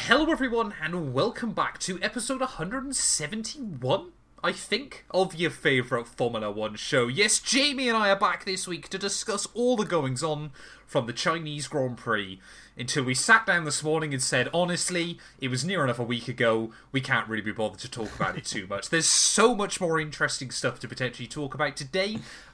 Hello everyone and welcome back to episode 171, I think, of your favourite Formula 1 show. Yes, Jamie and I are back this week to discuss all the goings on from the Chinese Grand Prix until we sat down this morning and said, honestly, it was near enough a week ago, we can't really be bothered to talk about it too much. There's so much more interesting stuff to potentially talk about today,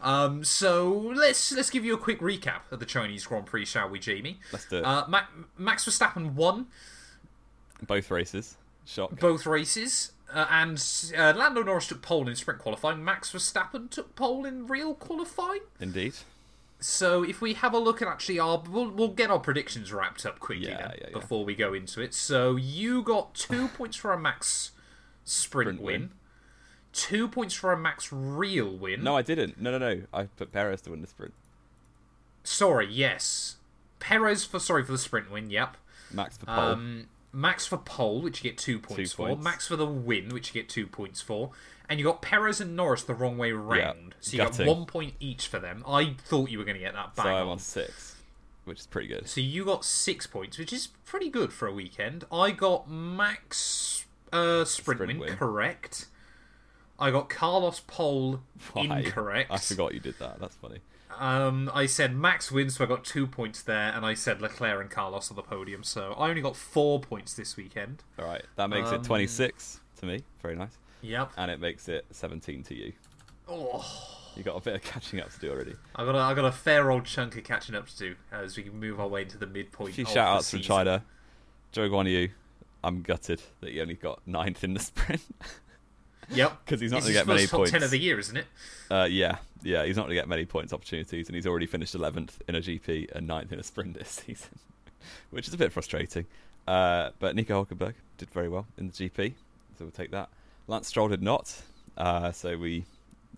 so let's give you a quick recap of the Chinese Grand Prix, shall we, Jamie? Let's do it. Max Verstappen won Both races. Shock. both races. And Lando Norris took pole in sprint qualifying. Max Verstappen took pole in real qualifying. Indeed. So if we have a look at actually we'll get our predictions wrapped up quickly before we go into it. So you got 2 points for a Max sprint win. 2 points for a Max real win. No, I didn't. No. I put Perez to win the sprint. Sorry, yes. Perez for the sprint win, yep. Max for pole. Max for pole, which you get 2 points for. Max for the win, which you get 2 points for. And you got Perez and Norris the wrong way round. So you got 1 point each for them. I thought you were going to get that back. So I'm on 6, which is pretty good. So you got 6 points, which is pretty good for a weekend. I got Max sprint win, correct. I got Carlos pole incorrect. I forgot you did that. That's funny. I said Max wins, so I got 2 points there, and I said Leclerc and Carlos on the podium, so I only got 4 points this weekend. Alright, that makes it 26 to me. Very nice. Yep. And it makes it 17 to you. Oh. You got a bit of catching up to do already. I got a fair old chunk of catching up to do as we can move our way into the midpoint. A few of shout outs the from season. China. Zhou Guanyu, I'm gutted that he only got 9th in the sprint. Yep. Because he's not going to It's get many his first points. top 10 of the year, isn't it? Yeah, he's not going to get many points opportunities, and he's already finished 11th in a GP and 9th in a sprint this season, which is a bit frustrating. But Nico Hulkenberg did very well in the GP, so we'll take that. Lance Stroll did not, that's it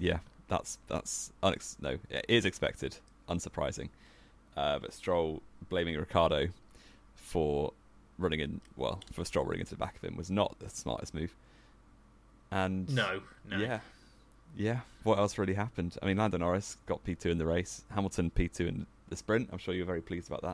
is expected, unsurprising. But Stroll blaming Ricciardo for Stroll running into the back of him was not the smartest move. And No. Yeah. What else really happened? I mean, Lando Norris got P2 in the race. Hamilton P2 in the sprint. I'm sure you're very pleased about that.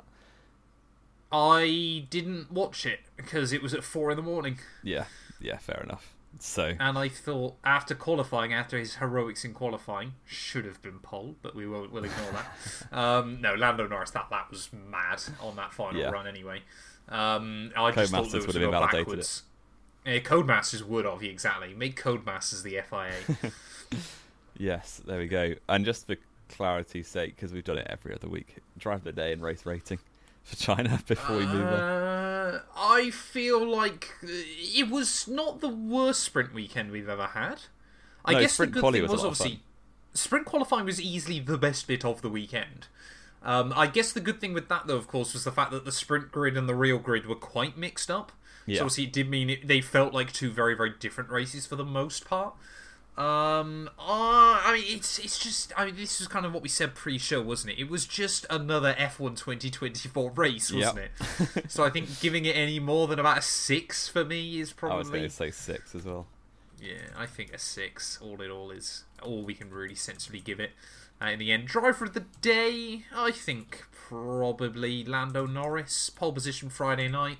I didn't watch it because it was at 4 in. Yeah, fair enough. So, and I thought after his heroics in qualifying, should have been pole, but we'll ignore that. No, Lando Norris, that was mad on that final run anyway. I just thought Lewis would have gone backwards. Codemasters would have, exactly. Make Codemasters the FIA. Yes, there we go. And just for clarity's sake, because we've done it every other week, drive of the day and race rating for China before we move on. I feel like it was not the worst sprint weekend we've ever had. I guess the good thing was obviously sprint qualifying was easily the best bit of the weekend. I guess the good thing with that, though, of course, was the fact that the sprint grid and the real grid were quite mixed up. Yeah. So obviously it did mean they felt like two very, very different races for the most part. I mean, it's just... I mean, this was kind of what we said pre-show, wasn't it? It was just another F1 2024 race, wasn't it? So I think giving it any more than about a 6 for me is probably... I was going to say 6 as well. Yeah, I think a 6, all in all, is all we can really sensibly give it. In the end, driver of the day, I think probably Lando Norris. Pole position Friday night.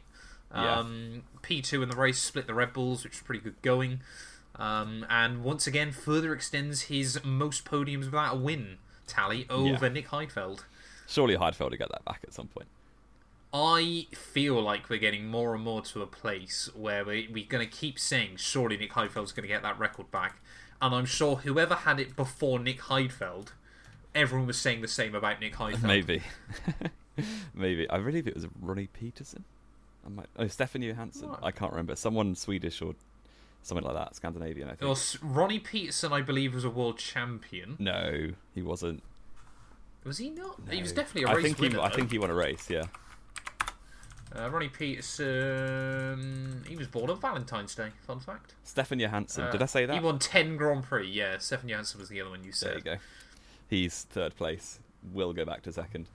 P2 in the race, split the Red Bulls, which was pretty good going. And once again, further extends his most podiums without a win tally over Nick Heidfeld. Surely Heidfeld will get that back at some point. I feel like we're getting more and more to a place where we're going to keep saying, surely Nick Heidfeld's going to get that record back. And I'm sure whoever had it before Nick Heidfeld, everyone was saying the same about Nick Heidfeld. Maybe. Maybe. I believe it was Ronnie Peterson. Stefan Johansson. Right. I can't remember. Someone Swedish or something like that. Scandinavian, I think. Well, Ronnie Peterson, I believe, was a world champion. No, he wasn't. Was he not? No. He was definitely a race winner. I think he won a race, yeah. Ronnie Peterson, he was born on Valentine's Day, fun fact. Stefan Johansson, did I say that? He won 10 Grand Prix, yeah. Stefan Johansson was the other one you said. There you go. He's 3rd place. Will go back to 2nd.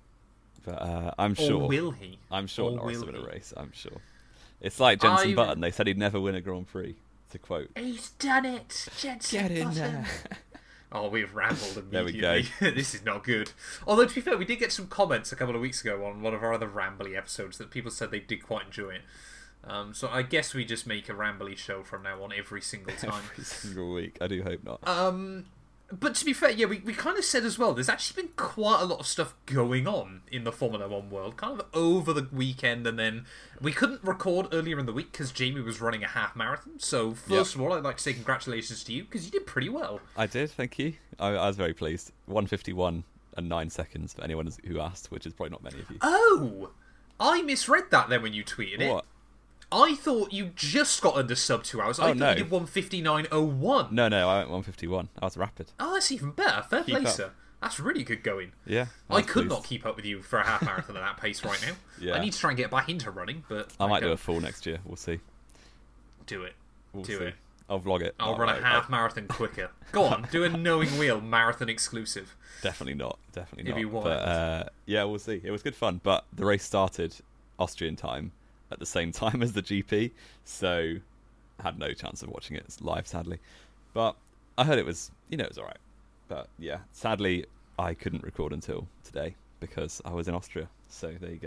But I'm sure... Or will he? I'm sure Norris will win a race, I'm sure. It's like Jenson Button, they said he'd never win a Grand Prix, to quote. He's done it, Jenson Get in Button. there. Oh, we've rambled immediately. There we go. This is not good. Although, to be fair, we did get some comments a couple of weeks ago on one of our other rambly episodes that people said they did quite enjoy it. So I guess we just make a rambly show from now on every single time. Every single week. I do hope not. But to be fair, yeah, we kind of said as well, there's actually been quite a lot of stuff going on in the Formula 1 world, kind of over the weekend, and then we couldn't record earlier in the week because Jamie was running a half marathon. So first of all, I'd like to say congratulations to you, because you did pretty well. I did, thank you. I was very pleased. 1:51 and 9 seconds for anyone who asked, which is probably not many of you. Oh! I misread that then when you tweeted it. What? I thought you just got under sub 2 hours. I thought you did 1:59.01. No, I went 1:51. I was rapid. Oh, that's even better. Fair play, sir. That's really good going. Yeah. I could not keep up with you for a half marathon at that pace right now. Yeah. I need to try and get back into running, but I might do a full next year. We'll see. Do it. We'll see. I'll vlog it. I'll run a half marathon quicker. Go on, do a Knowing Wheel marathon exclusive. Definitely not. If you want. But yeah, we'll see. It was good fun, but the race started Austrian time at the same time as the GP, so I had no chance of watching it live, sadly. But I heard it was alright. But yeah, sadly, I couldn't record until today because I was in Austria. So there you go.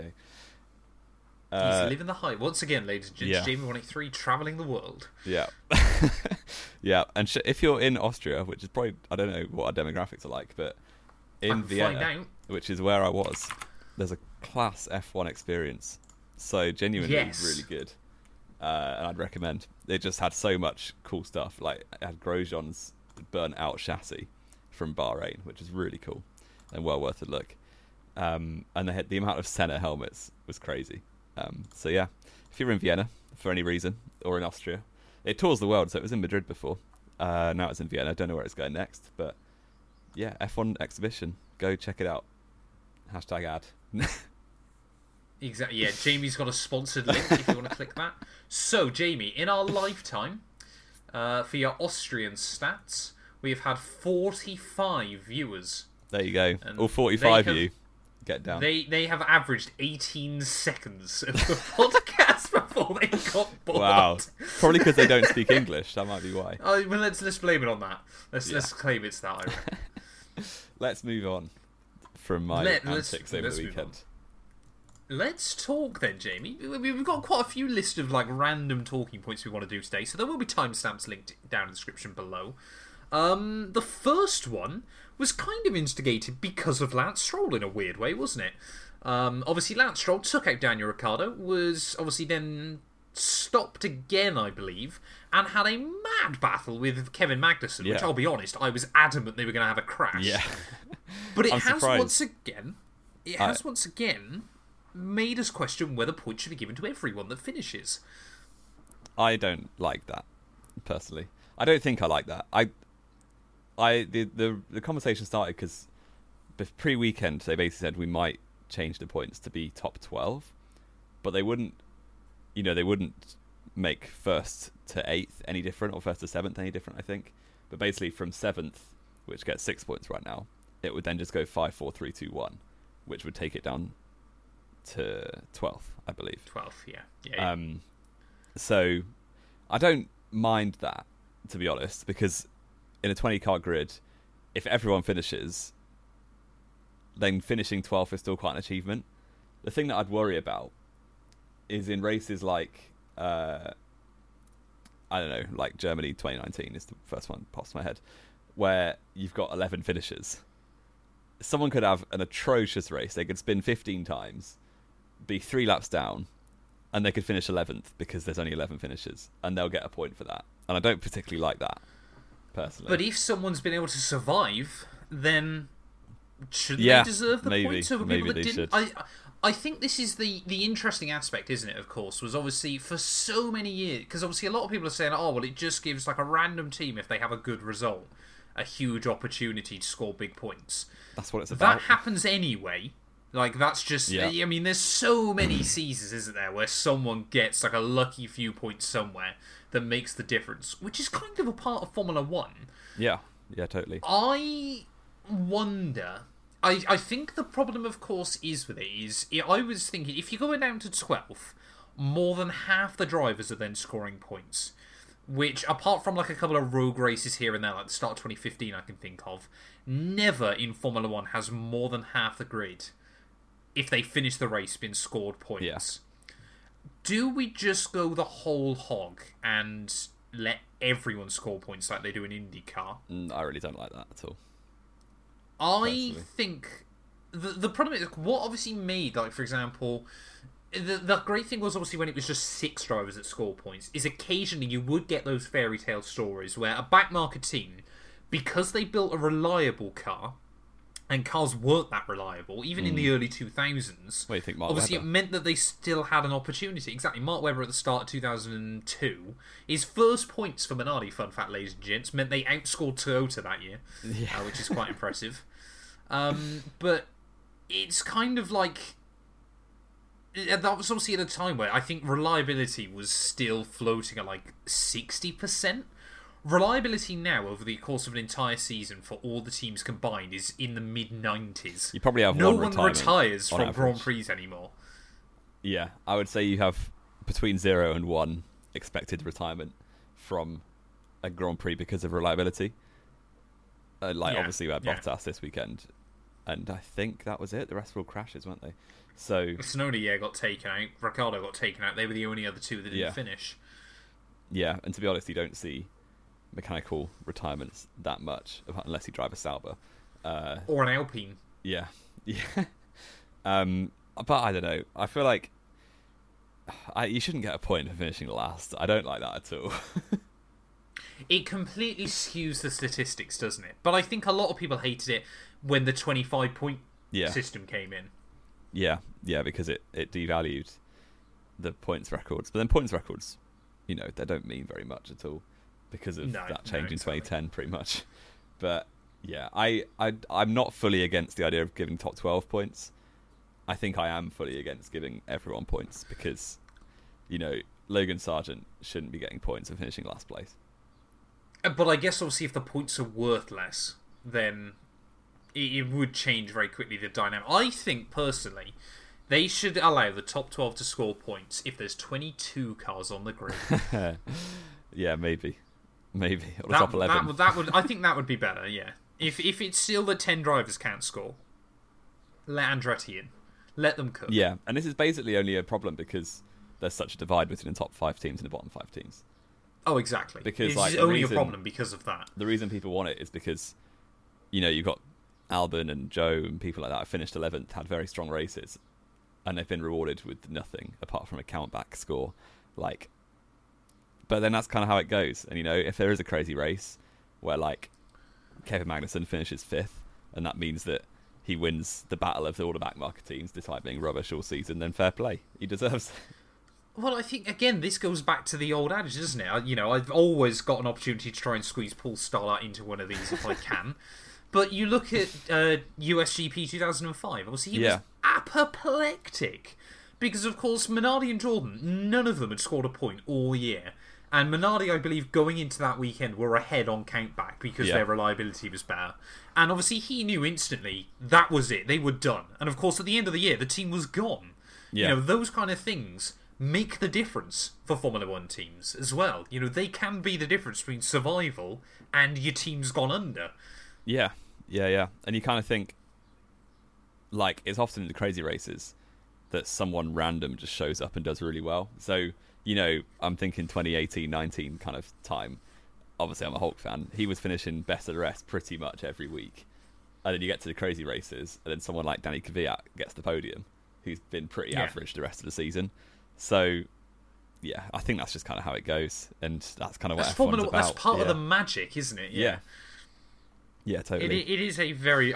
He's living the hype. Once again, ladies and gents, Jamie 183 travelling the world. Yeah. Yeah, and if you're in Austria, which is probably, I don't know what our demographics are like, but in Vienna, which is where I was, there's a class F1 experience. So genuinely really good. And I'd recommend. It just had so much cool stuff. Like, it had Grosjean's burnt out chassis from Bahrain, which is really cool and well worth a look. And the amount of Senna helmets was crazy. So yeah, if you're in Vienna for any reason, or in Austria, it tours the world. So it was in Madrid before. Now it's in Vienna. I don't know where it's going next, but yeah, F1 exhibition. Go check it out. #ad. Exactly. Yeah, Jamie's got a sponsored link if you want to click that. So, Jamie, in our lifetime, for your Austrian stats, we've had 45 viewers. There you go. All 45 of you. Get down. They have averaged 18 seconds of the podcast before they got bored. Wow. Probably because they don't speak English. That might be why. Oh, well, let's blame it on that. Let's claim it's that. I reckon. Let's move on from my antics over the weekend. Let's talk then, Jamie. We've got quite a few lists of random talking points we want to do today, so there will be timestamps linked down in the description below. The first one was kind of instigated because of Lance Stroll in a weird way, wasn't it? Obviously, Lance Stroll took out Daniel Ricciardo, was obviously then stopped again, I believe, and had a mad battle with Kevin Magnussen, which I'll be honest, I was adamant they were going to have a crash. Yeah. But it has once again made us question whether points should be given to everyone that finishes. I don't like that, personally. I don't think I like that. The conversation started because pre-weekend they basically said we might change the points to be top 12, but they wouldn't make first to 8th any different, or first to 7th any different, I think. But basically from 7th, which gets 6 points right now, it would then just go 5, 4, 3, 2, 1, which would take it down to 12th, I believe. 12th, yeah. So I don't mind that, to be honest, because in a 20-car grid, if everyone finishes, then finishing 12th is still quite an achievement. The thing that I'd worry about is in races like, I don't know, like Germany 2019 is the first one that pops my head, where you've got 11 finishes. Someone could have an atrocious race. They could spin 15 times, be 3 laps down, and they could finish 11th because there's only 11 finishes, and they'll get a point for that. And I don't particularly like that, personally. But if someone's been able to survive, then shouldn't they deserve the points over people that didn't? I think this is the interesting aspect, isn't it, of course, was obviously for so many years, because obviously a lot of people are saying, oh, well, it just gives a random team, if they have a good result, a huge opportunity to score big points. That's what it's about. That happens anyway. That's just... Yeah. I mean, there's so many seasons, isn't there, where someone gets, a lucky few points somewhere that makes the difference, which is kind of a part of Formula 1. Yeah, totally. I wonder... I think the problem, of course, is with it is... I was thinking, if you're going down to 12th, more than half the drivers are then scoring points. Which, apart from a couple of rogue races here and there, like the start of 2015 I can think of, never in Formula 1 has more than half the grid, if they finish the race, been scored points. Yeah. do we just go the whole hog and let everyone score points like they do in IndyCar? I really don't like that at all. I think the problem is what obviously made, like, for example, the great thing was obviously when it was just 6 drivers that score points, is occasionally you would get those fairy tale stories where a backmarker team, because they built a reliable car, and cars weren't that reliable, even in the early 2000s. What do you think, Mark obviously, Webber? it meant that they still had an opportunity. Exactly. Mark Webber at the start of 2002, his first points for Minardi, fun fact, ladies and gents, meant they outscored Toyota that year, which is quite impressive. But it's kind of like... That was obviously at a time where I think reliability was still floating at like 60%. Reliability now, over the course of an entire season for all the teams combined, is in the mid-90s. You probably have no one retires from average. Grand Prix anymore. Yeah, I would say you have between 0 and 1 expected retirement from a Grand Prix because of reliability. Obviously we had Bottas this weekend, and I think that was it. The rest were all crashes, weren't they? So Tsunoda got taken out. Ricciardo got taken out. They were the only other two that didn't finish. Yeah, and to be honest, you don't see mechanical retirements that much unless you drive a Sauber or an Alpine. Yeah. But I don't know. I feel like you shouldn't get a point for finishing last. I don't like that at all. It completely skews the statistics, doesn't it? But I think a lot of people hated it when the 25-point system came in. Yeah, because it devalued the points records. But then points records, they don't mean very much at all because of that change in 2010, pretty much. But yeah, I'm not fully against the idea of giving top 12 points. I think I am fully against giving everyone points because, Logan Sargent shouldn't be getting points for finishing last place. But I guess obviously if the points are worth less, then it would change very quickly the dynamic. I think personally they should allow the top 12 to score points if there's 22 cars on the grid. Yeah, maybe. Or the top 11. I think that would be better, yeah. If it's still that 10 drivers can't score, let Andretti in. Let them cook. Yeah, and this is basically only a problem because there's such a divide between the top 5 teams and the bottom 5 teams. Oh, exactly. Because it's only a problem because of that. The reason people want it is because, you've got Albon and Joe and people like that have finished 11th, had very strong races, and they've been rewarded with nothing apart from a count-back score. But then that's kind of how it goes. And, if there is a crazy race where, Kevin Magnussen finishes 5th, and that means that he wins the battle of all the backmarker teams despite being rubbish all season, then fair play. He deserves it. Well, I think, again, this goes back to the old adage, doesn't it? I've always got an opportunity to try and squeeze Paul Stallart into one of these if I can. But you look at USGP 2005, obviously he was apoplectic. Because, of course, Minardi and Jordan, none of them had scored a point all year. And Minardi, I believe, going into that weekend were ahead on countback because their reliability was better. And obviously he knew instantly that was it. They were done. And, of course, at the end of the year, the team was gone. Yeah. Those kind of things make the difference for Formula One teams as well. They can be the difference between survival and your team's gone under. Yeah. And you kind of think, it's often in the crazy races that someone random just shows up and does really well. So, I'm thinking 2018-19 kind of time. Obviously, I'm a Hulk fan. He was finishing best of the rest pretty much every week. And then you get to the crazy races, and then someone like Danny Kvyat gets the podium, who's been pretty average the rest of the season. So, yeah, I think that's just kind of how it goes, and that's kind of what F1's about. That's part of the magic, isn't it? Yeah, totally. It is a very...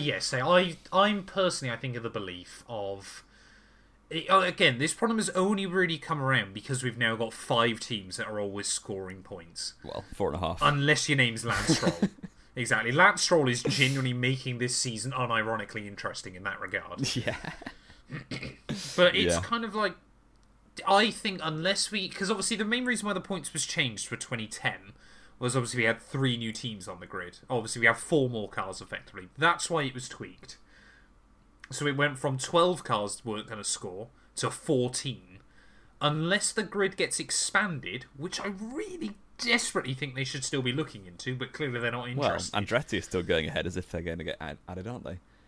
I'm personally, I think, of the belief of... Again, this problem has only really come around because we've now got 5 teams that are always scoring points. Well, 4.5. Unless your name's Lance Stroll. Exactly. Lance Stroll is genuinely making this season unironically interesting in that regard. Yeah. But it's kind of like... I think unless we... Because obviously the main reason why the points was changed for 2010 was obviously we had 3 new teams on the grid. Obviously we have 4 more cars effectively. That's why it was tweaked. So it went from 12 cars weren't going to score to 14. Unless the grid gets expanded, which I really desperately think they should still be looking into, but clearly they're not interested. Well, Andretti is still going ahead as if they're going to get added, aren't they?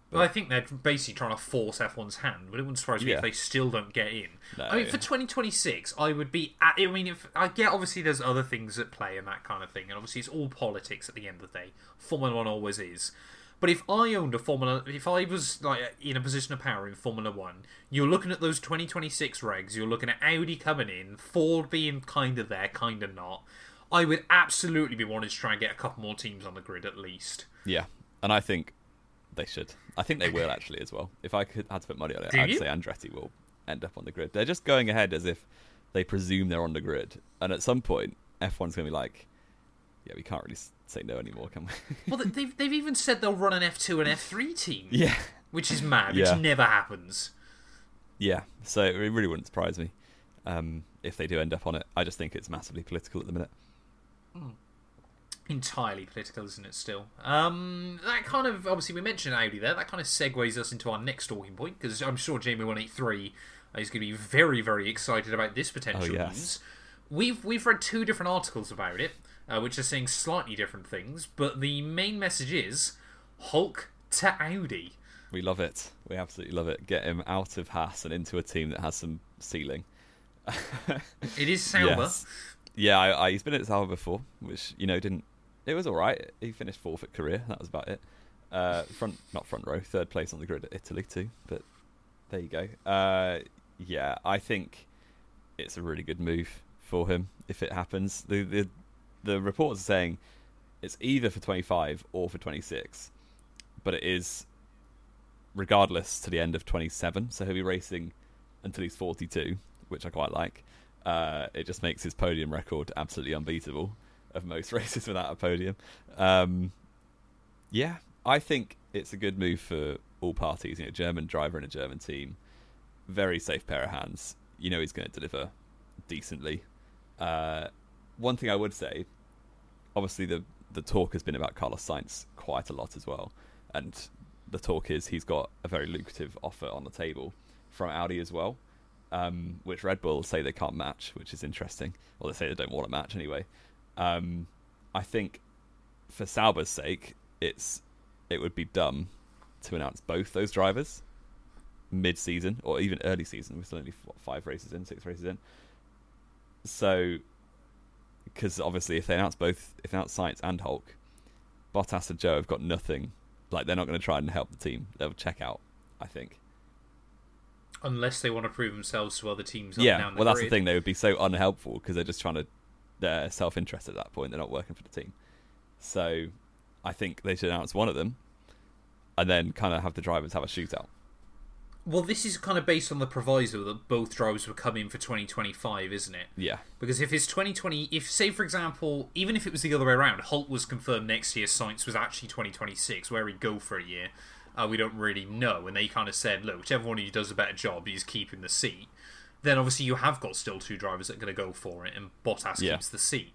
Well, I think they're basically trying to force F1's hand, but it wouldn't surprise me if they still don't get in. No. I mean, for 2026, I would be... obviously there's other things at play and that kind of thing, and obviously it's all politics at the end of the day. Formula 1 always is. But if I owned if I was in a position of power in Formula 1, you're looking at those 2026 regs, you're looking at Audi coming in, Ford being kind of there, kind of not. I would absolutely be wanting to try and get a couple more teams on the grid at least. Yeah, and I think they should. I think they will actually as well. If I had to put money on it, I'd say Andretti will end up on the grid. They're just going ahead as if they presume they're on the grid. And at some point, F1's going to be like, yeah, we can't really say no anymore, can we? Well, they've even said they'll run an F2 and F3 team. Yeah. Which is mad, which never happens. Yeah, so it really wouldn't surprise me if they do end up on it. I just think it's massively political at the minute. Entirely political, isn't it, still? That kind of... Obviously, we mentioned Audi there. That kind of segues us into our next talking point, because I'm sure Jamie183 is going to be very, very excited about this potential news. We've read 2 different articles about it, which are saying slightly different things, but the main message is Hulk to Audi. We love it. We absolutely love it. Get him out of Haas and into a team that has some ceiling. It is Sauber. Yes. Yeah, he's been at Sauber before, which, didn't... It was all right. He finished 4th at career. That was about it. Not front row, 3rd place on the grid at Italy too. But there you go. I think it's a really good move for him if it happens. The reports are saying it's either for 25 or for 26, but it is regardless to the end of 27. So he'll be racing until he's 42, which I quite like. It just makes his podium record absolutely unbeatable of most races without a podium. I think it's a good move for all parties. German driver and a German team, very safe pair of hands. He's going to deliver decently. One thing I would say, obviously the talk has been about Carlos Sainz quite a lot as well, and the talk is he's got a very lucrative offer on the table from Audi as well. Which Red Bull say they can't match, which is interesting. Well, they say they don't want to match anyway. I think for Sauber's sake, it would be dumb to announce both those drivers mid-season or even early season. We're still only 6 races in. So, because obviously if they announce Sainz and Hulk, Bottas and Joe have got nothing. They're not going to try and help the team. They'll check out, I think. Unless they want to prove themselves to other teams. That's the thing. They would be so unhelpful because they're just they're self-interested at that point. They're not working for the team. So I think they should announce one of them and then kind of have the drivers have a shootout. Well, this is kind of based on the proviso that both drivers would come in for 2025, isn't it? Yeah. Because if it's 2020... say, for example, even if it was the other way around, Hulk was confirmed next year, Sainz was actually 2026, where he'd go for a year... we don't really know, and they kind of said, look, whichever one of you does a better job, he's keeping the seat. Then obviously you have got still 2 drivers that are going to go for it, and Bottas keeps the seat.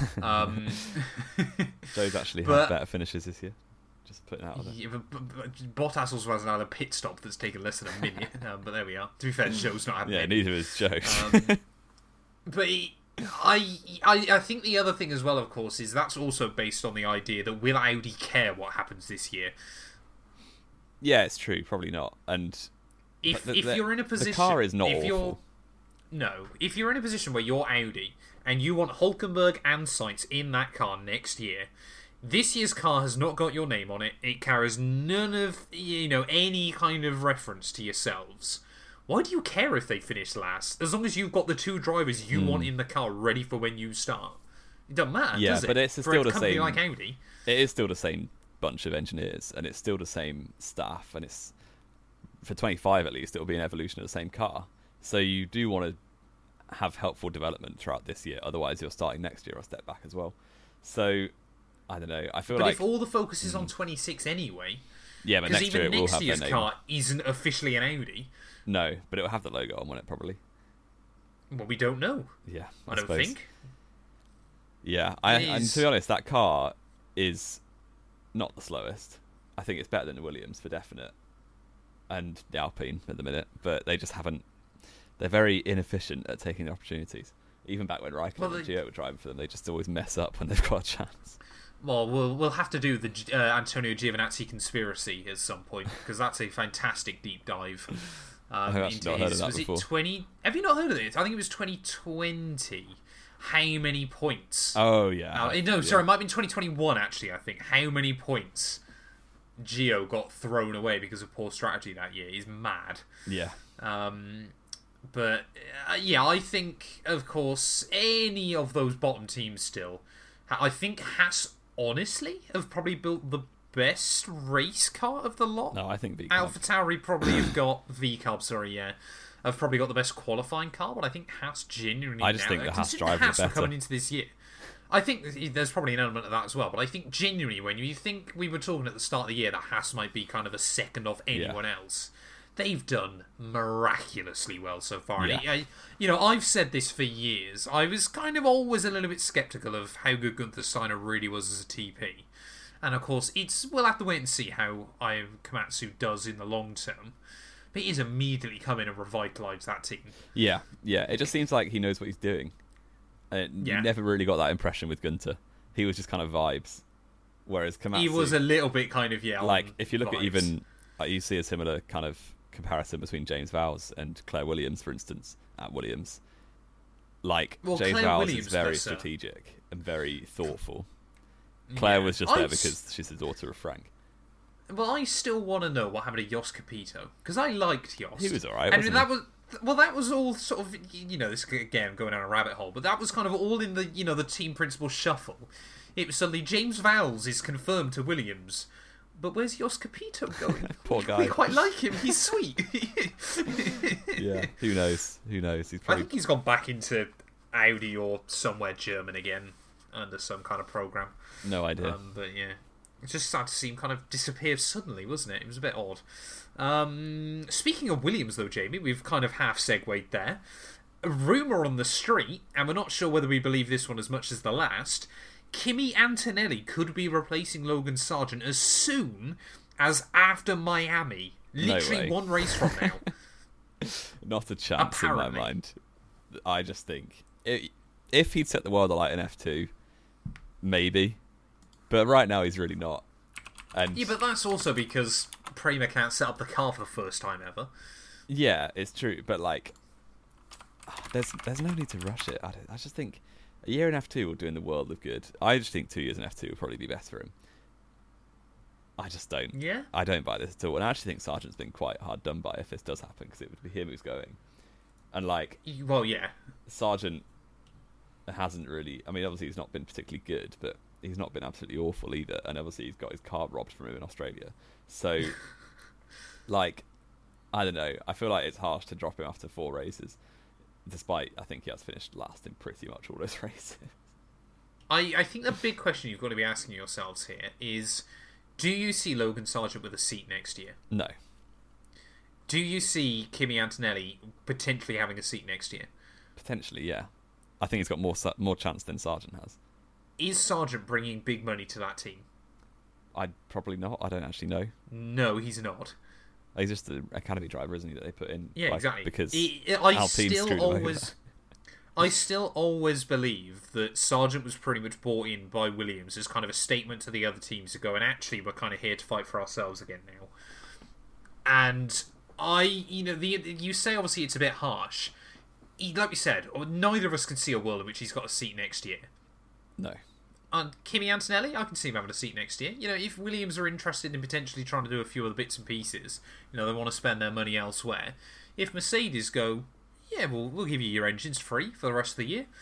Joe's actually had better finishes this year. Just putting out there. Yeah, but Bottas also has another pit stop that's taken less than a minute. But there we are. To be fair, Joe's not having neither is Joe. But I think the other thing as well, of course, is that's also based on the idea that will Audi care what happens this year? Yeah, it's true. Probably not. And if you're in a position, the car is not awful. If you're in a position where you're Audi and you want Hülkenberg and Sainz in that car next year, this year's car has not got your name on it. It carries none of any kind of reference to yourselves. Why do you care if they finish last? As long as you've got the 2 drivers you want in the car ready for when you start, it doesn't matter. Does it? But it's for still a the company same. Like Audi, it is still the same bunch of engineers, and it's still the same staff, and it's for 25 at least. It'll be an evolution of the same car. So you do want to have helpful development throughout this year. Otherwise, you're starting next year a step back as well. So I don't know. I feel but if all the focus is on 26 anyway, but next year it will have their name. Next year's car isn't officially an Audi. No, but it will have the logo on it probably. Well, we don't know. Yeah, I don't think. Yeah, and to be honest, that car is not the slowest. I think it's better than the Williams for definite, and the Alpine at the minute. But they just haven't. They're very inefficient at taking the opportunities. Even back when Raikkonen and Gio were driving for them, they just always mess up when they've got a chance. Well, we'll have to do the Antonio Giovinazzi conspiracy at some point, because that's a fantastic deep dive. I've actually not heard of that before. Have you not heard of it? I think it was 2020. How many points? Oh, yeah. Sorry, it might have been 2021, actually, I think. How many points Gio got thrown away because of poor strategy that year is mad. Yeah. But, I think, of course, any of those bottom teams still, I think Haas, honestly, have probably built the best race car of the lot. No, I think VCARB. AlphaTauri probably have got VCARB, have probably got the best qualifying car, but I think Haas genuinely... I just think the Haas drivers are better. Coming into this year, I think there's probably an element of that as well, but I think genuinely, when you think we were talking at the start of the year that Haas might be kind of a second off anyone else, they've done miraculously well so far. Yeah. And I've said this for years. I was kind of always a little bit sceptical of how good Gunther Steiner really was as a TP. And of course, we'll have to wait and see how Komatsu does in the long term. But he's immediately come in and revitalised that team. Yeah. It just seems like he knows what he's doing. You never really got that impression with Gunther. He was just kind of vibes. Whereas Komatsu... He was a little bit kind of, like, if you look at even... you see a similar kind of comparison between James Vowles and Claire Williams, for instance, at Williams. James Vowles is very strategic and very thoughtful. Claire was just there because she's the daughter of Frank. Well, I still want to know what happened to Jos Capito, because I liked Jos. He was alright, wasn't he? That was all sort of, this again going down a rabbit hole, but that was kind of all in the, the team principal shuffle. It was suddenly James Vowles is confirmed to Williams, but where's Jos Capito going? Poor guy. We quite like him. He's sweet. Yeah, who knows? I think he's gone back into Audi or somewhere German again under some kind of program. No idea. But yeah, it's just sad to see him kind of disappear suddenly, wasn't it? It was a bit odd. Speaking of Williams, though, Jamie, we've kind of half segued there. A rumour on the street, and we're not sure whether we believe this one as much as the last, Kimi Antonelli could be replacing Logan Sargent as soon as after Miami. Literally one race from now. Not a chance. Apparently. In my mind. I just think if he'd set the world alight in F2, maybe. But right now he's really not. And yeah, but that's also because Prema can't set up the car for the first time ever. Yeah, it's true. But there's no need to rush it. I just think a year in F2 will do in the world of good. I just think 2 years in F2 will probably be better for him. I just don't. Yeah? I don't buy this at all. And I actually think Sargent's been quite hard done by if this does happen, because it would be him who's going. And well, yeah. Sargent hasn't really... I mean, obviously he's not been particularly good, but he's not been absolutely awful either. And obviously he's got his car robbed from him in Australia. So, I don't know. I feel like it's harsh to drop him after 4 races. Despite, I think he has finished last in pretty much all those races. I think the big question you've got to be asking yourselves here is, do you see Logan Sargent with a seat next year? No. Do you see Kimi Antonelli potentially having a seat next year? Potentially, yeah. I think he's got more chance than Sargent has. Is Sargent bringing big money to that team? I'd probably not. I don't actually know. No, he's not. He's just an academy driver, isn't he, that they put in? Yeah, exactly. Because I still always believe that Sargent was pretty much bought in by Williams as kind of a statement to the other teams to go, and actually we're kind of here to fight for ourselves again now. And you say obviously it's a bit harsh. Like we said, neither of us can see a world in which he's got a seat next year. No. And Kimi Antonelli, I can see him having a seat next year. If Williams are interested in potentially trying to do a few other bits and pieces, they want to spend their money elsewhere. If Mercedes go, yeah, we'll give you your engines free for the rest of the year.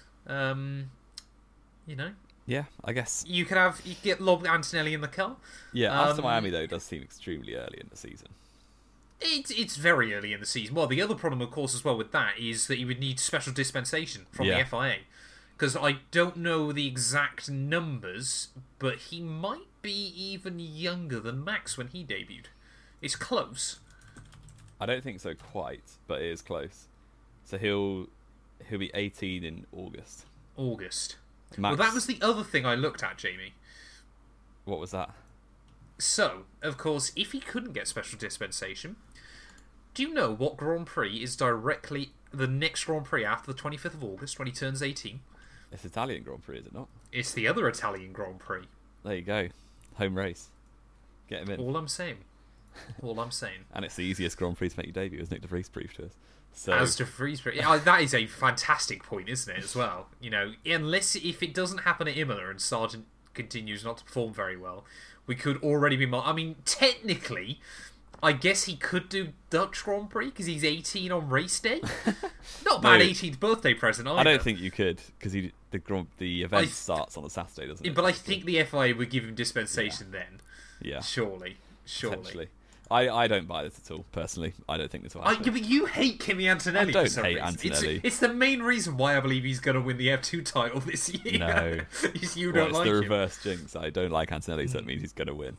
Yeah, I guess. You get Lob Antonelli in the car. Yeah, after Miami, though, does seem extremely early in the season. It's very early in the season. Well, the other problem, of course, as well with that is that you would need special dispensation from the FIA. Because I don't know the exact numbers, but he might be even younger than Max when he debuted. It's close. I don't think so quite, but it is close. So he'll be 18 in August. Max. Well, Max... that was the other thing I looked at, Jamie. What was that? So, of course, if he couldn't get special dispensation, do you know what Grand Prix is directly the next Grand Prix after the 25th of August when he turns 18? It's Italian Grand Prix, is it not? It's the other Italian Grand Prix. There you go. Home race. Get him in. All I'm saying. And it's the easiest Grand Prix to make your debut, as Nick De Vries proved to us. So... As De Vries, that is a fantastic point, isn't it? As well, if it doesn't happen at Imola and Sargent continues not to perform very well, we could already be. I mean, technically, I guess he could do Dutch Grand Prix because he's 18 on race day. Not bad 18th birthday present either. I don't think you could because the event starts on a Saturday, doesn't it? But I think the FIA would give him dispensation then. Yeah, surely. I don't buy this at all, personally. I don't think this will happen. But you hate Kimi Antonelli. I don't hate Antonelli. It's the main reason why I believe he's going to win the F2 title this year. No. You don't like him. It's the him. reverse jinx. I don't like Antonelli, so it means he's going to win.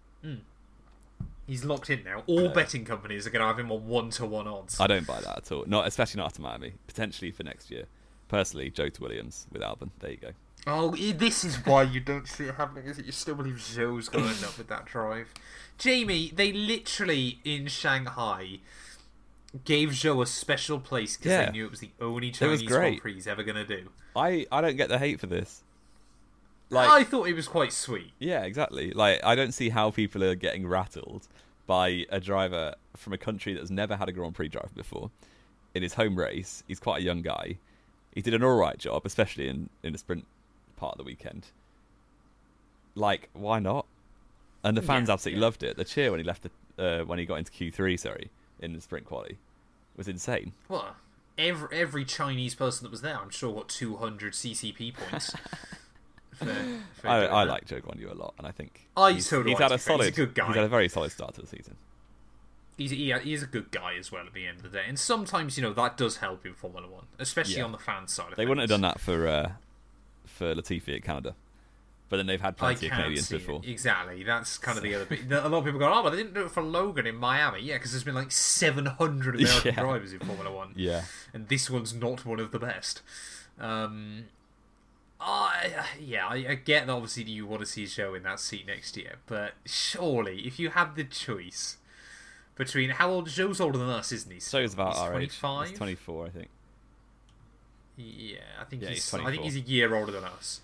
He's locked in now. All betting companies are going to have him on 1-to-1 odds. I don't buy that at all. Especially not after Miami. Potentially for next year. Personally, Joe to Williams with Albon. There you go. Oh, this is why you don't see it happening, is it? You still believe Zhou's going to end up with that drive. Jamie, they literally, in Shanghai, gave Zhou a special place because they knew it was the only Chinese Grand Prix he's ever going to do. I don't get the hate for this. I thought it was quite sweet. Yeah, exactly. I don't see how people are getting rattled by a driver from a country that's never had a Grand Prix driver before. In his home race, he's quite a young guy. He did an alright job, especially in the sprint part of the weekend. Why not? And the fans absolutely loved it. The cheer when he left when he got into Q3, in the sprint quali, was insane. Well, every Chinese person that was there, I'm sure, got 200 CCP points. I like Zhou Guanyu a lot, and I think he's had a good guy. He's had a very solid start to the season. He's a good guy as well at the end of the day, and sometimes that does help in Formula One, especially on the fan side. They wouldn't have done that for Latifi at Canada, but then they've had plenty of Canadians before. Exactly, that's kind of the other bit. A lot of people go, but they didn't do it for Logan in Miami. Yeah, because there's been 700 American drivers in Formula One. Yeah, and this one's not one of the best. I get that obviously you want to see Zhou in that seat next year, but surely if you had the choice between Zhou's older than us, isn't he? Zhou's about our 25? age. He's 24, I think. Yeah, I think he's a year older than us.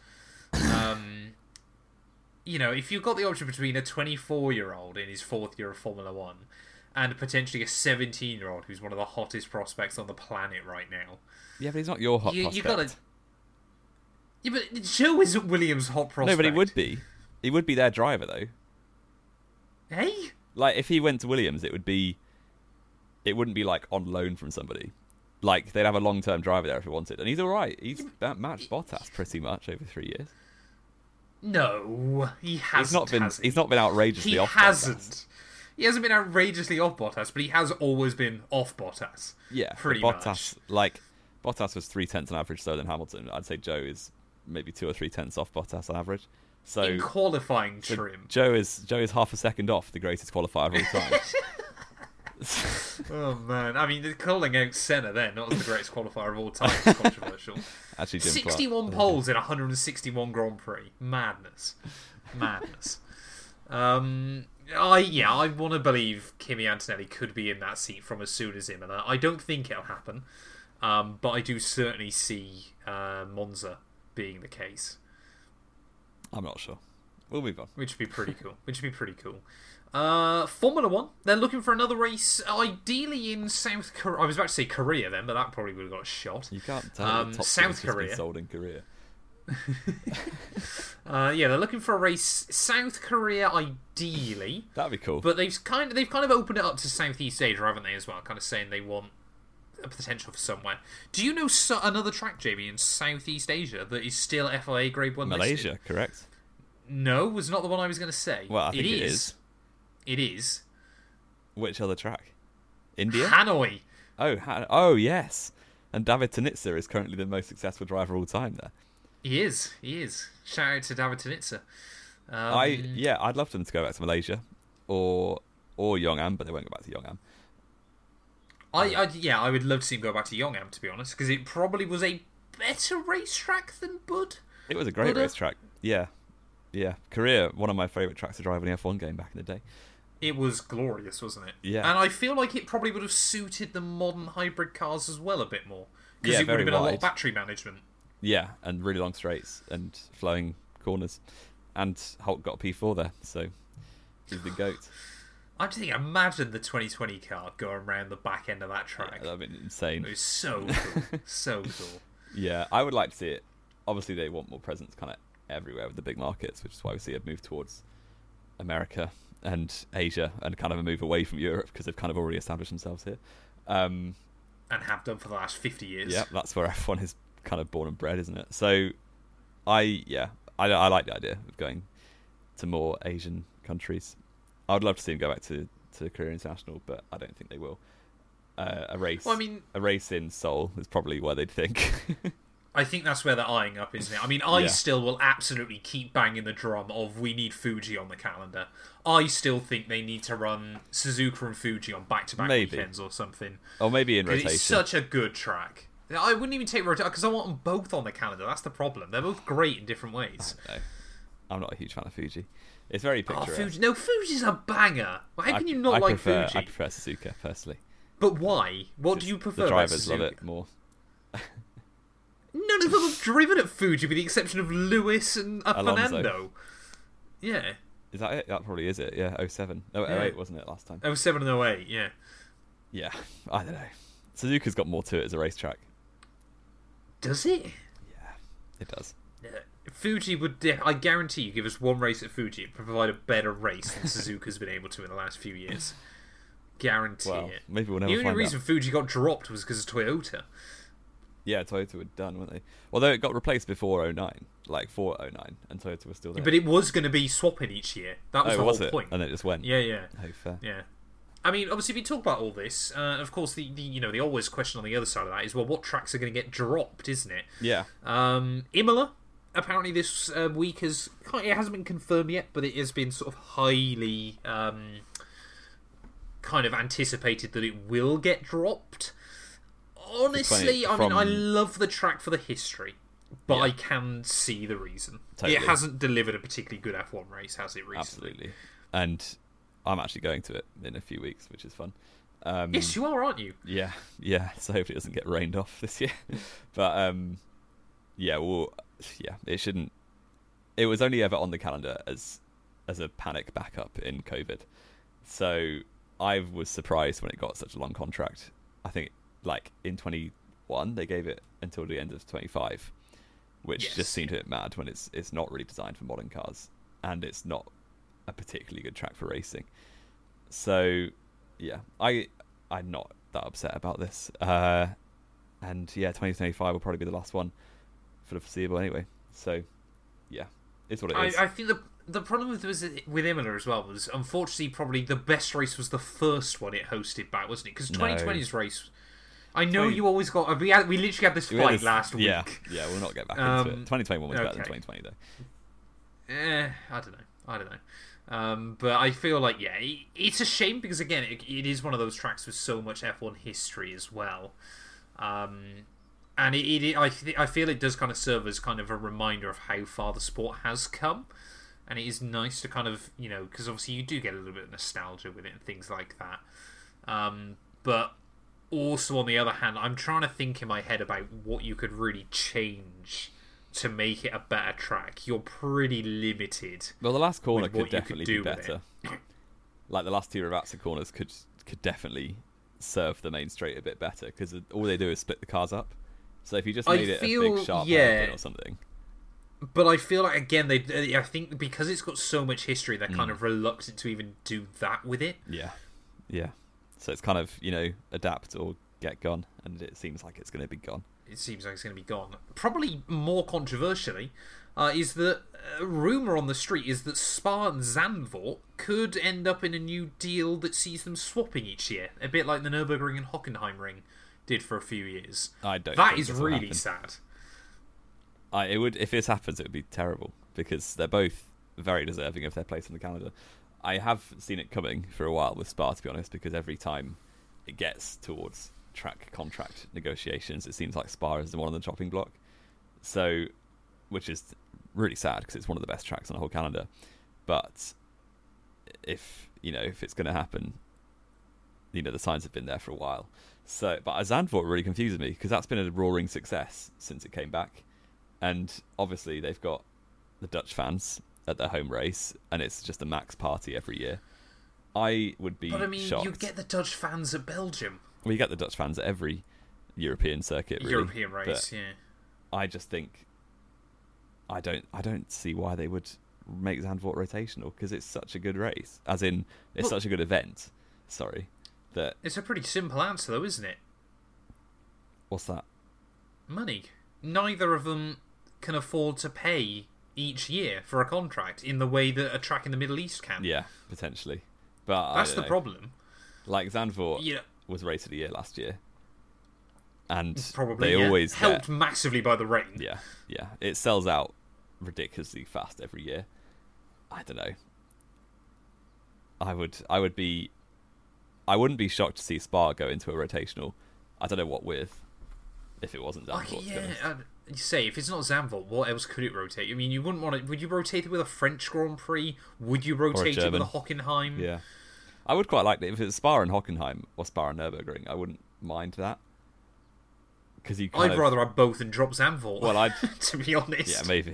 If you've got the option between a 24-year-old in his 4th year of Formula One and potentially a 17-year-old who's one of the hottest prospects on the planet right now. Yeah, but he's not your hot prospect. You gotta... Yeah, but Zhou isn't Williams' hot prospect. No, but he would be. He would be their driver, though. Hey? If he went to Williams, it wouldn't be on loan from somebody. They'd have a long-term driver there if he wanted. And he's all right. He's matched Bottas pretty much over 3 years. No, he hasn't. He's not been outrageously off Bottas. He hasn't been outrageously off Bottas, but he has always been off Bottas. Yeah, pretty Bottas, much. Bottas was 0.3 on average slower than Hamilton. I'd say Zhou is maybe 2 or 3 off Bottas on average. So in qualifying trim, Zhou is half a second off the greatest qualifier of all time. Oh man, I mean, calling out Senna then, not as the greatest qualifier of all time, is controversial. Actually, Jim 61 poles in 161 Grand Prix, madness. I want to believe Kimi Antonelli could be in that seat from as soon as Imola. I don't think it'll happen, but I do certainly see Monza being the case. I'm not sure. We'll move on. Which would be pretty cool. Formula One. They're looking for another race, ideally in South Korea. I was about to say Korea then, but that probably would have got a shot. You can't tell. South Korea. Sold in Korea. They're looking for a race South Korea, ideally. That'd be cool. But they've kind of opened it up to Southeast Asia, haven't they? As well, kind of saying they want a potential for somewhere. Do you know another track, Jamie, in Southeast Asia that is still FIA Grade 1 Malaysia, listed? Correct? No, was not the one I was going to say. Well, I think it is. It is. Which other track? India? Hanoi. Oh, yes. And David Tonitza is currently the most successful driver of all time there. He is. Shout out to David Tonitza. I'd love them to go back to Malaysia or Yong'an, but they won't go back to Yong'an. I would love to see him go back to Yong'an, to be honest, because it probably was a better racetrack than Bud. It was a great racetrack. Yeah. Korea, one of my favourite tracks to drive in the F1 game back in the day. It was glorious, wasn't it? Yeah. And I feel like it probably would have suited the modern hybrid cars as well a bit more. Because it would have been a lot of battery management. Yeah, and really long straights and flowing corners. and Hulk got a P4 there, so he's the GOAT. I'm just thinking, imagine the 2020 car going around the back end of that track. Yeah, that'd be insane. It was so cool. So cool. Yeah, I would like to see it. Obviously, they want more presence kind of everywhere with the big markets, which is why we see a move towards America and Asia and kind of a move away from Europe because they've kind of already established themselves here. And have done for the last 50 years. Yeah, that's where F1 is kind of born and bred, isn't it? So, I like the idea of going to more Asian countries. I would love to see them go back to Korea International, but I don't think they will. A race in Seoul is probably where they'd think. I think that's where they're eyeing up, isn't it? I mean, I still will absolutely keep banging the drum of we need Fuji on the calendar. I still think they need to run Suzuka and Fuji on back-to-back weekends or something. Or maybe in rotation. It's such a good track. I wouldn't even take rotation because I want them both on the calendar. That's the problem. They're both great in different ways. I'm not a huge fan of Fuji. It's very picturesque. Fuji's a banger. How can you not like Fuji? I prefer Suzuka, personally. But why? What do you prefer? The drivers love it more. None of them have driven at Fuji with the exception of Lewis and Fernando. Yeah. Is that it? That probably is it. Yeah, 07. No, 08 wasn't it last time? 07 and 08, yeah. Yeah, I don't know. Suzuka's got more to it as a racetrack. Does it? Yeah, it does. Yeah. Fuji would, I guarantee you, give us one race at Fuji and provide a better race than Suzuka's been able to in the last few years. Guarantee it. Maybe we'll never find out. The only reason Fuji got dropped was because of Toyota. Yeah, Toyota were done, weren't they? Although it got replaced before 09, like for 09, and Toyota was still there. But it was going to be swapping each year. That was the whole point. And it just went. Yeah. Oh, fair. Yeah. I mean, obviously, if you talk about all this, of course, the always question on the other side of that is, well, what tracks are going to get dropped, isn't it? Yeah. Imola, apparently this week it hasn't been confirmed yet, but it has been sort of highly kind of anticipated that it will get dropped. Honestly, I mean, I love the track for the history, but I can see the reason. Totally. It hasn't delivered a particularly good F1 race, has it, recently? Absolutely. And I'm actually going to it in a few weeks, which is fun. Yes, you are, aren't you? Yeah. So hopefully it doesn't get rained off this year. But, it shouldn't... It was only ever on the calendar as a panic backup in COVID. So I was surprised when it got such a long contract. I think... Like in 21, they gave it until the end of 25, which just seemed a bit mad when it's not really designed for modern cars and it's not a particularly good track for racing. So, yeah, I'm not that upset about this. And 2025 will probably be the last one for the foreseeable anyway. So, yeah, it's what it is. I think the problem with Imola as well was, unfortunately, probably the best race was the first one it hosted back, wasn't it? Because 2020's race... I know you always got... We literally had this fight last week. Yeah, we'll not get back into it. 2021 was better than 2020, though. I don't know. But I feel like, it's a shame because, again, it is one of those tracks with so much F1 history as well. And I feel it does kind of serve as kind of a reminder of how far the sport has come. And it is nice to kind of, because obviously you do get a little bit of nostalgia with it and things like that. But... Also, on the other hand, I'm trying to think in my head about what you could really change to make it a better track. You're pretty limited. Well, the last corner could definitely be better. Like the last two Ravazza corners could definitely serve the main straight a bit better because all they do is split the cars up. So if you just made it a big sharp hairpin or something. But I feel like, again, I think because it's got so much history, they're kind of reluctant to even do that with it. Yeah. So it's kind of, adapt or get gone, and it seems like it's going to be gone. It seems like it's going to be gone. Probably more controversially, is that a rumour on the street is that Spa and Zandvoort could end up in a new deal that sees them swapping each year, a bit like the Nürburgring and Hockenheimring did for a few years. That is really sad. It would, if this happens, it would be terrible because they're both very deserving of their place on the calendar. I have seen it coming for a while with Spa, to be honest, because every time it gets towards track contract negotiations, it seems like Spa is the one on the chopping block. So, which is really sad because it's one of the best tracks on the whole calendar. But if it's going to happen, the signs have been there for a while. So, but Zandvoort really confuses me because that's been a roaring success since it came back, and obviously they've got the Dutch fans. at their home race, and it's just a max party every year. I would be shocked. But I mean, you get the Dutch fans at Belgium. Well, you get the Dutch fans at every European circuit, really. European race, yeah. I just think I don't see why they would make Zandvoort rotational, because it's such a good race. As in, it's such a good event. Sorry. That it's a pretty simple answer, though, isn't it? What's that? Money. Neither of them can afford to pay each year for a contract in the way that a track in the Middle East can. Yeah, potentially. But that's the problem. Like Zandvoort was race of the year last year. And probably they always helped massively by the rain. Yeah. It sells out ridiculously fast every year. I don't know. I wouldn't be shocked to see Spa go into a rotational. I don't know what with, if it wasn't Zandvoort. You say, if it's not Zandvoort, what else could it rotate? I mean, you wouldn't want to. Would you rotate it with a French Grand Prix? Would you rotate it with a Hockenheim? Yeah, I would quite like it if it's Spa and Hockenheim or Spa and Nürburgring. I wouldn't mind that, because I'd rather have both and drop Zandvoort. Well, to be honest, yeah, maybe.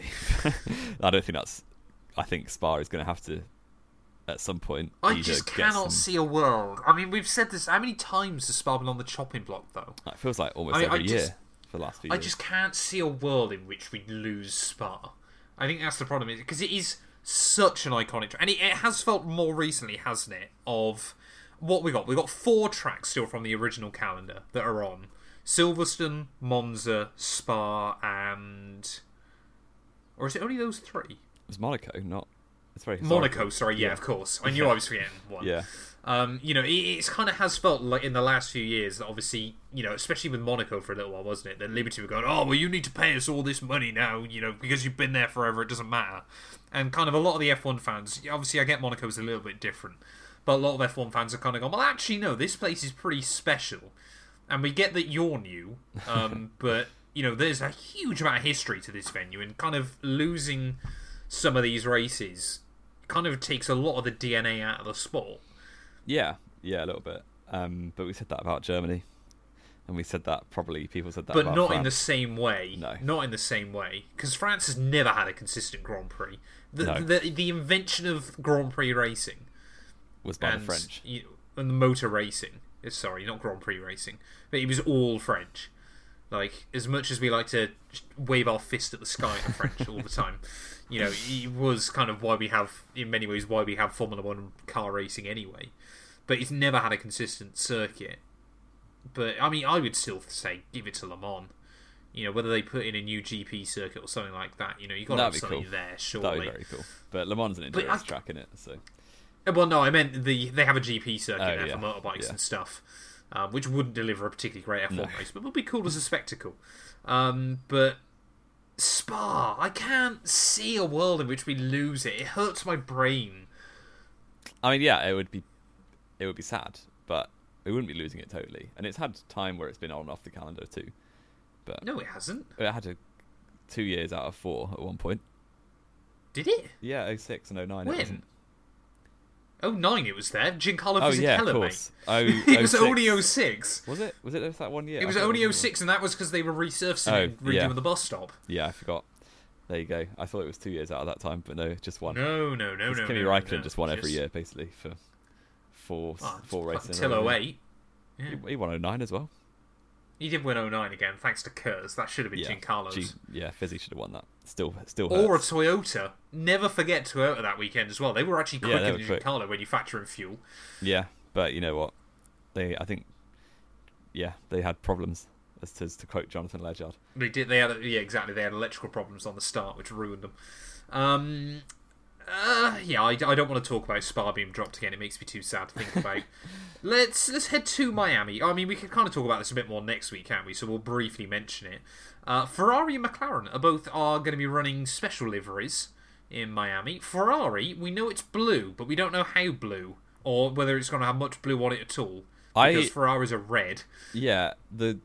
I don't think that's. I think Spa is going to have to, at some point. I just cannot see a world. I mean, we've said this. How many times has Spa been on the chopping block, though? It feels like almost every year. For the last few years. I just can't see a world in which we lose Spa. I think that's the problem, because it is such an iconic track, and it has felt more recently, hasn't it? Of what we got. We got 4 tracks still from the original calendar that are on: Silverstone, Monza, Spa, and or is it only those 3? It was Monaco, not. It's very historical. Monaco. Sorry, yeah, of course. I knew I was forgetting one. Yeah. It kind of has felt like in the last few years that obviously, especially with Monaco for a little while, wasn't it? That Liberty were going, oh, well, you need to pay us all this money now, because you've been there forever, it doesn't matter. And kind of a lot of the F1 fans, obviously I get Monaco's a little bit different, but a lot of F1 fans are kind of going, well, actually, no, this place is pretty special. And we get that you're new, but, there's a huge amount of history to this venue, and kind of losing some of these races kind of takes a lot of the DNA out of the sport. Yeah, a little bit. But we said that about Germany, and we said that people said that but about not France. In the same way. No, not in the same way, because France has never had a consistent Grand Prix. The invention of Grand Prix racing was by the French, and the motor racing. Sorry, not Grand Prix racing, but it was all French. Like, as much as we like to wave our fist at the sky in the French all the time, it was kind of why we have, in many ways, Formula 1 car racing anyway. But it's never had a consistent circuit. But, I mean, I would still say give it to Le Mans. Whether they put in a new GP circuit or something like that, you've got to have something there, surely. That would be very cool. But Le Mans is an endurance track, in it, so... Well, no, I meant they have a GP circuit there for motorbikes and stuff, which wouldn't deliver a particularly great F1 race, but would be cool as a spectacle. But Spa, I can't see a world in which we lose it. It hurts my brain. I mean, yeah, it would be sad, but we wouldn't be losing it totally. And it's had time where it's been on and off the calendar too. But no, it hasn't. It had 2 years out of 4 at one point. Did it? Yeah, 06 and 09. When? 09 it was there. Giancarlo Fisichella, mate. It was only 06. Was it? Was it that 1 year? It was only 06, and that was because they were resurfacing and redoing the bus stop. Yeah, I forgot. There you go. I thought it was 2 years out of that time, but no, just one. No. Kimi Räikkönen just won every year, basically, for four races. Until 08. Yeah. He won 09 as well. He did win 09 again, thanks to Kurz. That should have been Giancarlo's. Fizzy should have won that. Still hurts. Or a Toyota. Never forget Toyota that weekend as well. They were actually quicker than Giancarlo when you factor in fuel. Yeah, but you know what? They had problems, to quote Jonathan Ledgard. They did. They had exactly. They had electrical problems on the start, which ruined them. I don't want to talk about Spa being dropped again. It makes me too sad to think about. Let's head to Miami. I mean, we can kind of talk about this a bit more next week, can't we? So we'll briefly mention it. Ferrari and McLaren are going to be running special liveries in Miami. Ferrari, we know it's blue, but we don't know how blue, or whether it's going to have much blue on it at all. Because Ferraris are red. Yeah, the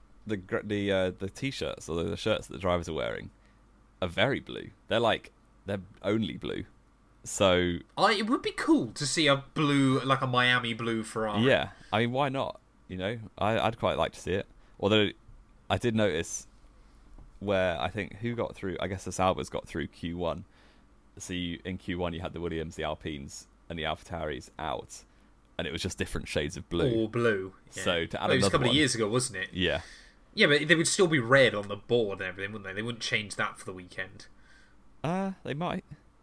t-shirts or the shirts that the drivers are wearing are very blue. They're only blue. So it would be cool to see a blue, like a Miami blue Ferrari. Yeah, I mean, why not? I'd quite like to see it. Although I did notice where I think who got through. I guess the Saubers got through Q1. So in Q1 you had the Williams, the Alpines, and the AlphaTauris out, and it was just different shades of blue. Or blue. Yeah. So to add it was another a couple one, of years ago, wasn't it? Yeah. Yeah, but they would still be red on the board and everything, wouldn't they? They wouldn't change that for the weekend. They might.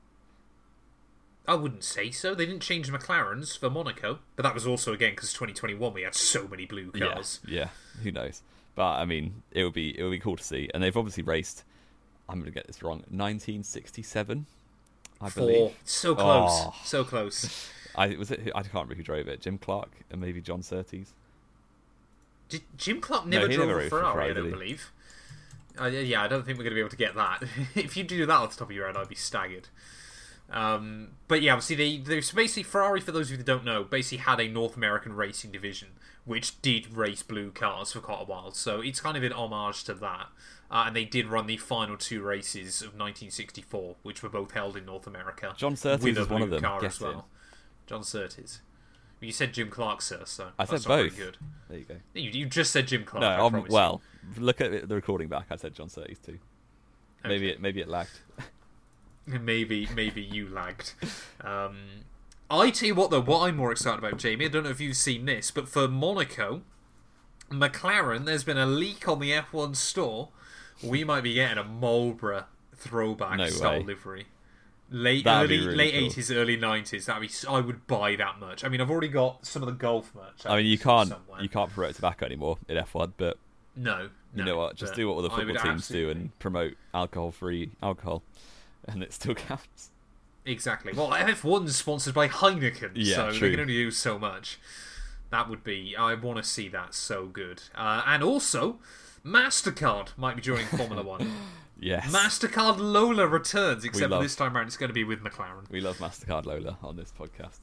I wouldn't say so. They didn't change McLarens for Monaco, but that was also again because 2021 we had so many blue cars. Yeah. Who knows? But I mean, it would be cool to see, and they've obviously raced. I'm going to get this wrong. 1967, I believe. So close, so close. I can't remember who drove it. Jim Clark and maybe John Surtees. Jim Clark never drove a Ferrari, I don't believe. Yeah, I don't think we're going to be able to get that. If you do that off the top of your head, I'd be staggered. But yeah, obviously, there's basically Ferrari, for those of you that don't know, basically had a North American racing division, which did race blue cars for quite a while. So it's kind of an homage to that. And they did run the final 2 races of 1964, which were both held in North America. John Surtees was one of them. Car as well. John Surtees. You said Jim Clark, sir, so I said both. Good. There you go. You just said Jim Clark. No, well, look at the recording back. I said John Surtees too. Okay. Maybe it lagged. Maybe you lagged. I tell you what, though, what I'm more excited about, Jamie, I don't know if you've seen this, but for Monaco, McLaren, there's been a leak on the F1 store. We might be getting a Marlboro throwback style livery. Late 80s, early 90s. I would buy that much. I mean, I've already got some of the Golf merch. I mean, you can't promote tobacco anymore in F1, but no. You know what? Just do what all the football teams do and promote alcohol-free alcohol, and it still counts. Exactly. Well, F1's sponsored by Heineken, so true. they can only do so much. That would be... I want to see that so good. And also, MasterCard might be joining Formula 1. Yes. MasterCard Lola returns, except for this time around it's going to be with McLaren. We love MasterCard Lola on this podcast.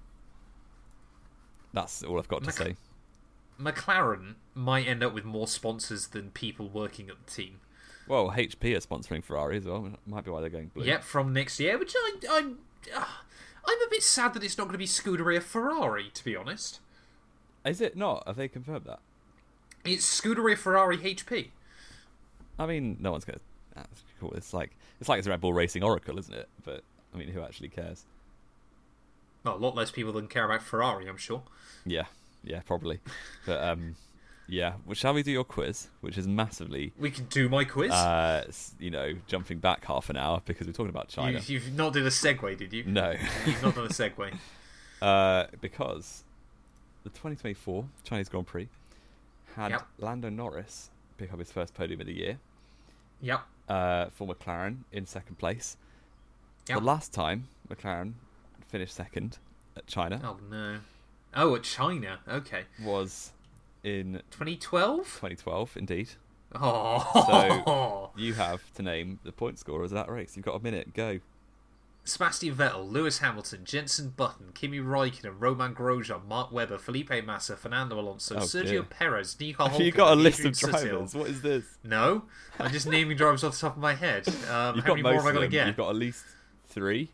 That's all I've got to say. McLaren might end up with more sponsors than people working at the team. Well, HP are sponsoring Ferrari as well. Might be why they're going blue. Yep, from next year, which I'm a bit sad that it's not going to be Scuderia Ferrari, to be honest. Is it not? Have they confirmed that? It's Scuderia Ferrari HP. I mean, no one's going to... That's cool. It's like it's Red Bull Racing Oracle, isn't it? But, I mean, who actually cares? Well, a lot less people than care about Ferrari, I'm sure. Yeah, probably. But, yeah. Well, shall we do your quiz, which is massively... We can do my quiz. Jumping back half an hour because we're talking about China. You've not did a segue, did you? No. You've not done a segue. Because the 2024 Chinese Grand Prix had Lando Norris pick up his first podium of the year. Yep. For McLaren in second place. Yep. The last time McLaren finished second at China. Oh, no. Oh, at China. Okay. Was in 2012? 2012, indeed. Oh. So you have to name the point scorers of that race. You've got a minute. Go. Sebastian Vettel, Lewis Hamilton, Jenson Button, Kimi Räikkönen, Romain Grosjean, Mark Webber, Felipe Massa, Fernando Alonso, Sergio Perez, Nico Hulkenberg. You got a list of drivers. What is this? No, I'm just naming drivers off the top of my head. How many more have I got to get? You've got at least 3.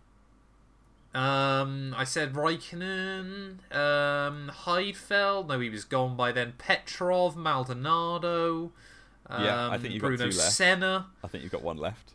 I said Räikkönen, Heidfeld. No, he was gone by then. Petrov, Maldonado. I think you've got 2 left. Senna. I think you've got 1 left.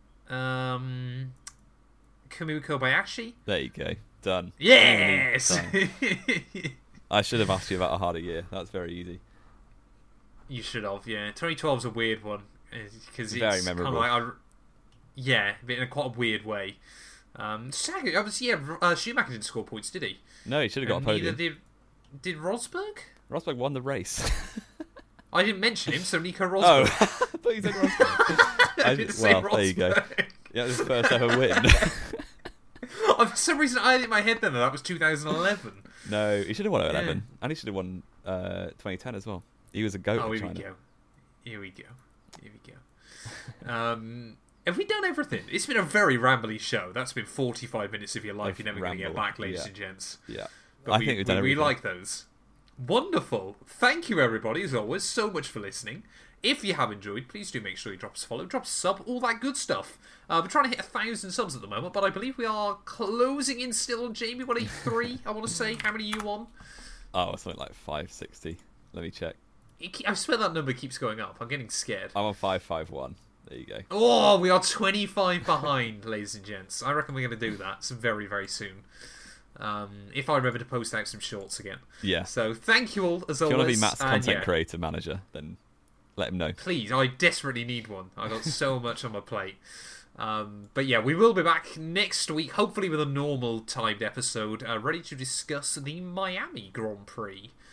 Kumu Kobayashi. There you go. Done. Yes! Done. I should have asked you about a harder year. That's very easy. You should have, yeah. 2012 is a weird one. Because it's very memorable. Kind of like, but in a quite a weird way. Obviously, Schumacher didn't score points, did he? No, he should have got a podium. Did Rosberg? Rosberg won the race. I didn't mention him, so Nico Rosberg. Oh, I thought you said Rosberg. I didn't say Rosberg. There you go. Yeah, it was his first ever win. For some reason, I had in my head then that was 2011. No, he should have won 11, and he should have won 2010 as well. He was a goat. Oh, here we go. Have we done everything? It's been a very rambly show. That's been 45 minutes of your life. You're never going to get back, ladies and gents. Yeah, but I think we've done everything. We like those. Wonderful. Thank you, everybody, as always, so much for listening. If you have enjoyed, please do make sure you drop us a follow, drop us a sub, all that good stuff. We're trying to hit 1,000 subs at the moment, but I believe we are closing in still on Jamie. What are you, 3? I want to say. How many are you on? Oh, something like 560. Let me check. I swear that number keeps going up. I'm getting scared. I'm on 551. There you go. Oh, we are 25 behind, ladies and gents. I reckon we're going to do that very, very soon. If I remember to post out some shorts again. Yeah. So thank you all, as always. If you want to be Matt's content creator manager, then let him know. Please, I desperately need one. I've got so much on my plate. But yeah, we will be back next week, hopefully with a normal timed episode, ready to discuss the Miami Grand Prix.